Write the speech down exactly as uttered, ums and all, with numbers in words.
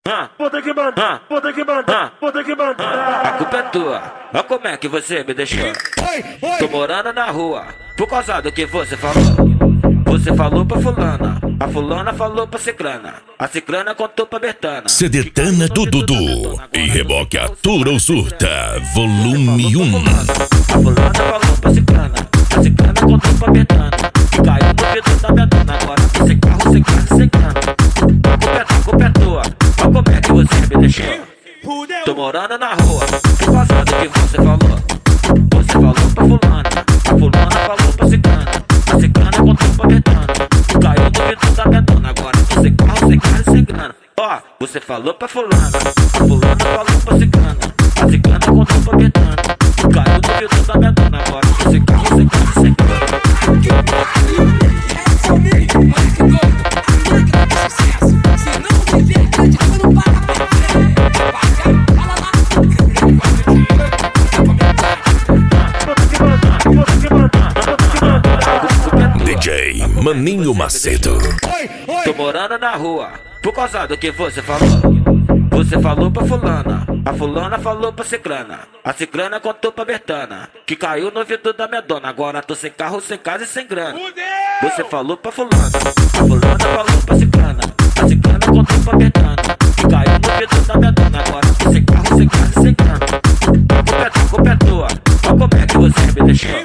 vou ter que mandar, vou ter que mandar, vou ter que mandar. A culpa é tua, olha como é que você me deixou. Tô morando na rua, por causa do que você falou. Você falou pra fulana, a fulana falou pra ciclana, a ciclana contou pra Bertana. Cedetana do Dudu e Reboque Atura ou Surta, volume um. A fulana falou pra ciclana, a ciclana contou pra Bertana, que caiu no vidro da Bertana. Agora você carro, sem carro, sem grana. A culpa é tua, a culpa é tua, olha como é que você me deixou. Tô morando na rua, por causa do que você falou. Você falou pra fulana, a fulana falou pra ciclana, a ciclana contou pra Bertana, caiu no vidro da Bertana. Agora tô sem carro, sem carro e sem grana. Ó, você falou pra fulana, a fulana falou pra ciclana, a ciclana contou pra Bertana, caiu no vidro da Bertana. Agora tô sem carro, sem carro e sem grana. D J Maninho Macedo. Tô morando na rua, por causa do que você falou. Você falou pra fulana, a fulana falou pra ciclana, a ciclana contou pra Bertana, que caiu no vidro da minha dona. Agora tô sem carro, sem casa e sem grana. Você falou pra fulana, a fulana falou pra ciclana, a ciclana contou pra Bertana, que caiu no vidro da minha dona. Agora tô sem carro, sem casa e sem grana. A culpa é tua, a culpa é tua, olha como é que você me deixou.